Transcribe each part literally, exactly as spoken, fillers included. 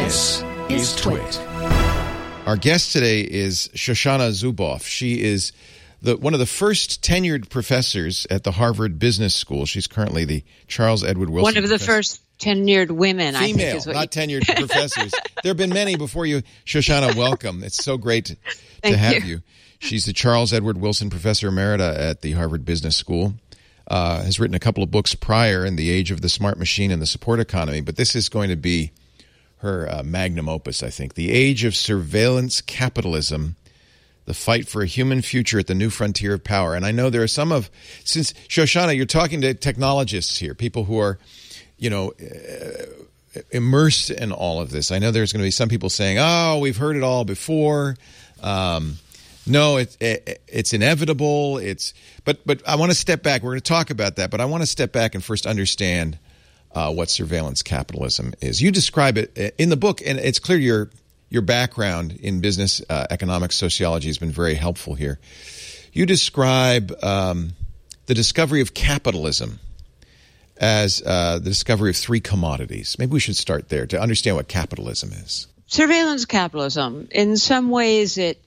This is Twit. Our guest today is Shoshana Zuboff. She is the one of the first tenured professors at the Harvard Business School. She's currently the Charles Edward Wilson One of the professor. first tenured women, Female, I think is what not you... tenured professors. There have been many before you. Shoshana, welcome. It's so great to, to Thank have you. you. She's the Charles Edward Wilson Professor Emerita at the Harvard Business School. Uh, has written a couple of books prior in The Age of the Smart Machine and the Support Economy, but this is going to be her uh, magnum opus, I think. The Age of Surveillance Capitalism, the Fight for a Human Future at the New Frontier of Power. And I know there are some of, since Shoshana, you're talking to technologists here, people who are, you know, uh, immersed in all of this. I know there's going to be some people saying, oh, we've heard it all before. Um, no, it, it, it's inevitable. It's, but, but I want to step back. We're going to talk about that, but I want to step back and first understand Uh, what surveillance capitalism is. You describe it in the book, and it's clear your your background in business uh, economics sociology has been very helpful here. You describe um, the discovery of capitalism as uh, the discovery of three commodities. Maybe we should start there to understand what capitalism is. Surveillance capitalism, in some ways it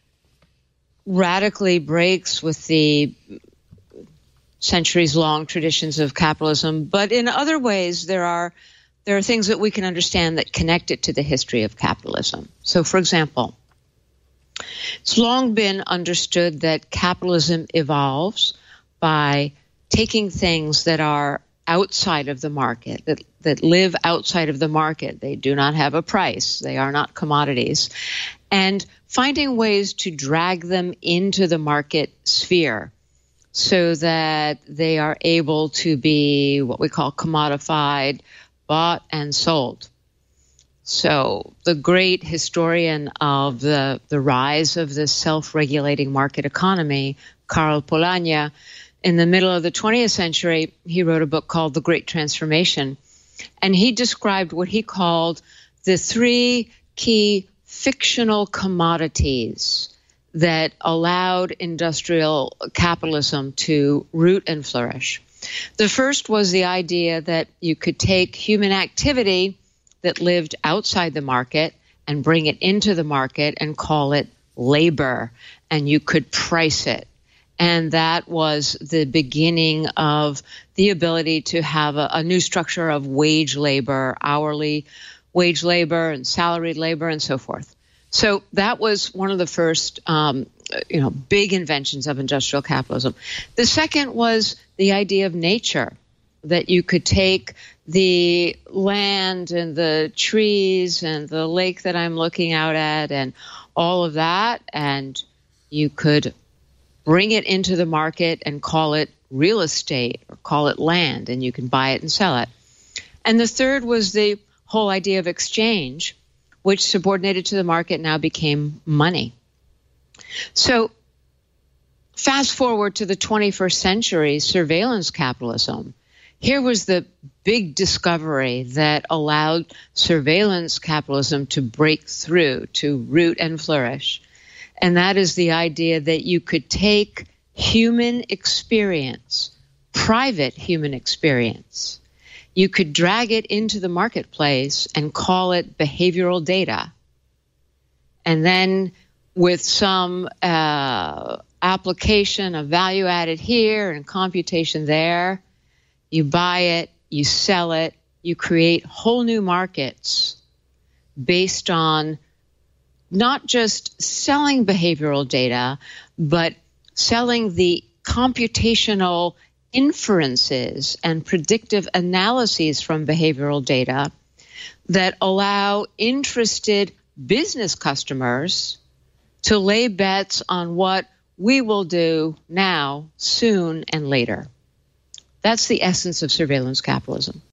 radically breaks with the centuries-long traditions of capitalism, but in other ways there are there are things that we can understand that connect it to the history of capitalism. So, for example, it's long been understood that capitalism evolves by taking things that are outside of the market, that, that live outside of the market. They do not have a price. They are not commodities. And finding ways to drag them into the market sphere so that they are able to be what we call commodified, bought and sold. So the great historian of the, the rise of the self-regulating market economy, Karl Polanyi, in the middle of the twentieth century, he wrote a book called The Great Transformation, and he described what he called the three key fictional commodities that allowed industrial capitalism to root and flourish. The first was the idea that you could take human activity that lived outside the market and bring it into the market and call it labor, and you could price it. And that was the beginning of the ability to have a, a new structure of wage labor, hourly wage labor and salaried labor and so forth. So that was one of the first, um, you know, big inventions of industrial capitalism. The second was the idea of nature, that you could take the land and the trees and the lake that I'm looking out at and all of that, and you could bring it into the market and call it real estate or call it land, and you can buy it and sell it. And the third was the whole idea of exchange, which subordinated to the market now became money. So fast forward to the twenty-first century, surveillance capitalism. Here was the big discovery that allowed surveillance capitalism to break through, to root and flourish. And that is the idea that you could take human experience, private human experience, you could drag it into the marketplace and call it behavioral data. And then with some uh, application of value added here and computation there, you buy it, you sell it, you create whole new markets based on not just selling behavioral data, but selling the computational inferences and predictive analyses from behavioral data that allow interested business customers to lay bets on what we will do now, soon, and later. That's the essence of surveillance capitalism.